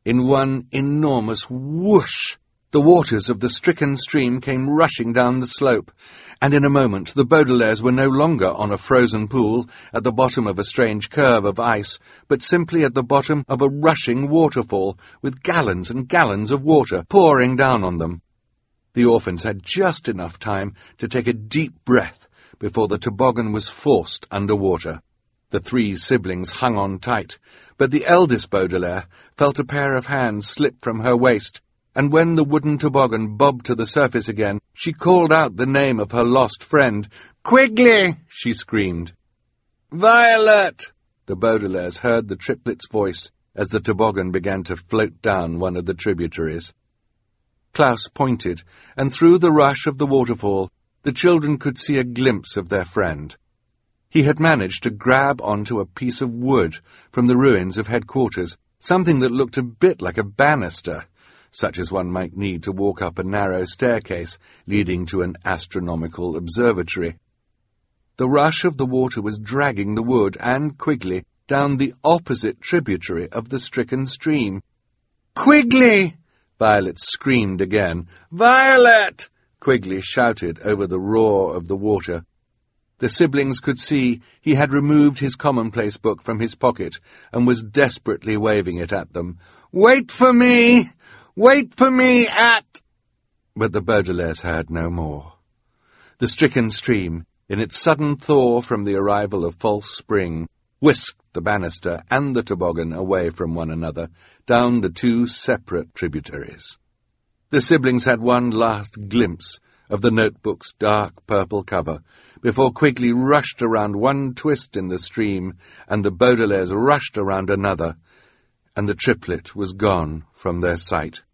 In one enormous whoosh, the waters of the stricken stream came rushing down the slope, and in a moment the Baudelaires were no longer on a frozen pool at the bottom of a strange curve of ice, but simply at the bottom of a rushing waterfall, with gallons and gallons of water pouring down on them. The orphans had just enough time to take a deep breath before the toboggan was forced under water. The three siblings hung on tight, but the eldest Baudelaire felt a pair of hands slip from her waist, and when the wooden toboggan bobbed to the surface again, she called out the name of her lost friend. "Quigley!" she screamed. "Violet!" The Baudelaires heard the triplets' voice as the toboggan began to float down one of the tributaries. Klaus pointed, and through the rush of the waterfall, the children could see a glimpse of their friend. He had managed to grab onto a piece of wood from the ruins of headquarters, something that looked a bit like a banister, such as one might need to walk up a narrow staircase leading to an astronomical observatory. The rush of the water was dragging the wood and Quigley down the opposite tributary of the stricken stream. "Quigley!" Violet screamed again. "Violet!" Quigley shouted over the roar of the water. The siblings could see he had removed his commonplace book from his pocket and was desperately waving it at them. "Wait for me! Wait for me at—" But the Baudelaires heard no more. The stricken stream, in its sudden thaw from the arrival of false spring, whisked the banister and the toboggan away from one another down the two separate tributaries. The siblings had one last glimpse of the notebook's dark purple cover before Quigley rushed around one twist in the stream and the Baudelaires rushed around another, and the triplet was gone from their sight.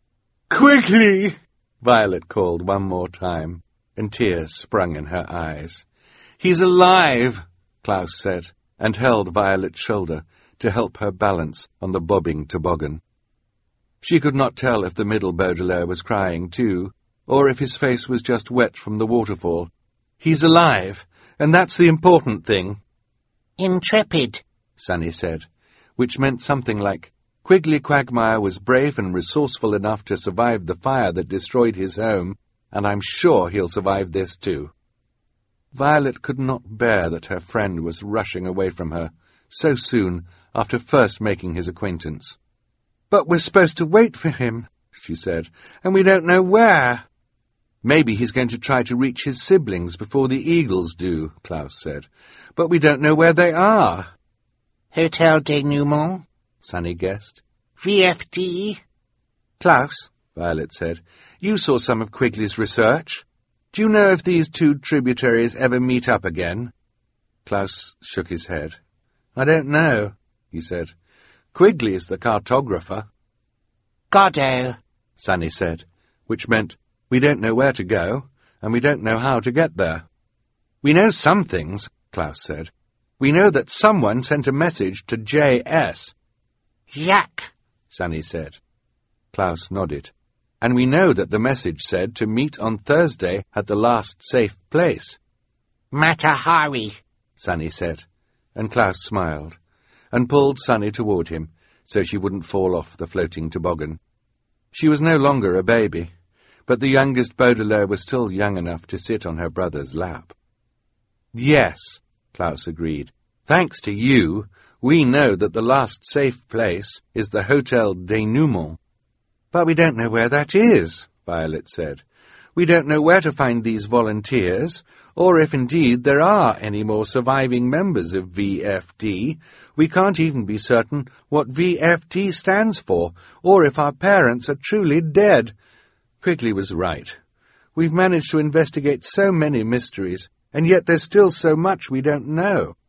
"Quigley!" Violet called one more time, and tears sprung in her eyes. "He's alive," Klaus said, and held Violet's shoulder to help her balance on the bobbing toboggan. She could not tell if the middle Baudelaire was crying too, or if his face was just wet from the waterfall. "He's alive, and that's the important thing." "Intrepid," Sunny said, which meant something like, "Quigley Quagmire was brave and resourceful enough to survive the fire that destroyed his home, and I'm sure he'll survive this too." Violet could not bear that her friend was rushing away from her so soon after first making his acquaintance. "But we're supposed to wait for him," she said, "and we don't know where." "Maybe he's going to try to reach his siblings before the eagles do," Klaus said, "but we don't know where they are." "Hotel Denouement," Sunny guessed. "VFD." "Klaus," Violet said, "you saw some of Quigley's research. Do you know if these two tributaries ever meet up again?" Klaus shook his head. "I don't know," he said. "Quigley's the cartographer." "Godot," Sunny said, which meant, "We don't know where to go, and we don't know how to get there." "We know some things," Klaus said. "We know that someone sent a message to J.S. "Jacques," Sunny said. Klaus nodded. "And we know that the message said to meet on Thursday at the last safe place." "Matahari," Sunny said, and Klaus smiled, and pulled Sunny toward him so she wouldn't fall off the floating toboggan. She was no longer a baby, but the youngest Baudelaire was still young enough to sit on her brother's lap. "Yes," Klaus agreed. "Thanks to you, we know that the last safe place is the Hotel Denouement." "But we don't know where that is," Violet said. "We don't know where to find these volunteers, or if indeed there are any more surviving members of VFD. We can't even be certain what VFD stands for, or if our parents are truly dead." Quigley was right. "We've managed to investigate so many mysteries, and yet there's still so much we don't know."